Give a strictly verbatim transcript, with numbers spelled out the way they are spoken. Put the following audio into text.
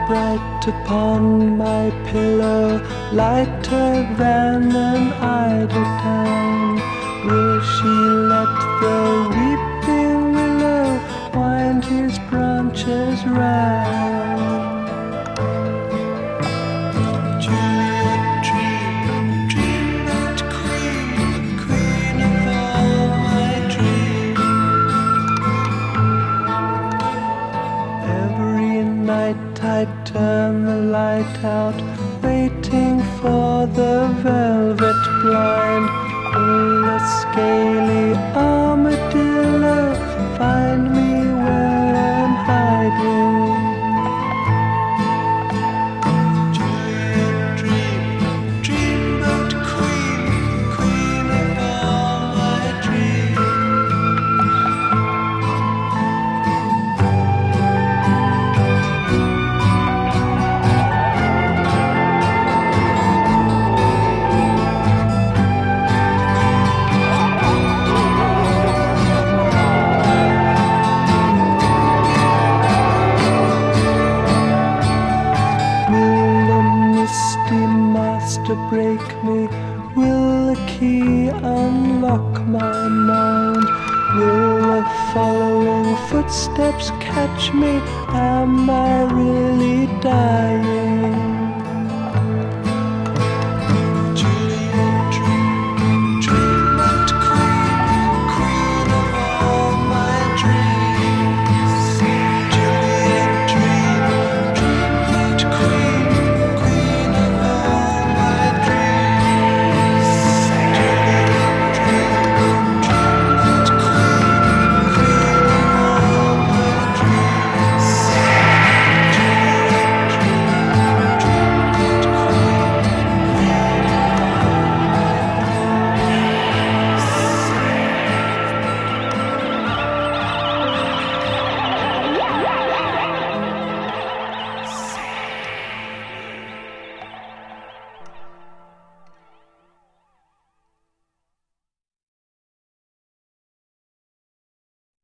bright upon my pillow, lighter than an eider down. Will she let the weeping willow wind his branches round? Juliet, dream, dream that queen, queen of all my dreams. Every night I turn the light out, waiting for the velvet blind. Will the scaly armadillo find me where I'm hiding? Juliet, dream, dreamboat queen, queen of all my dreams. To break me, will the key unlock my mind? Will the following footsteps catch me? Am I really dying?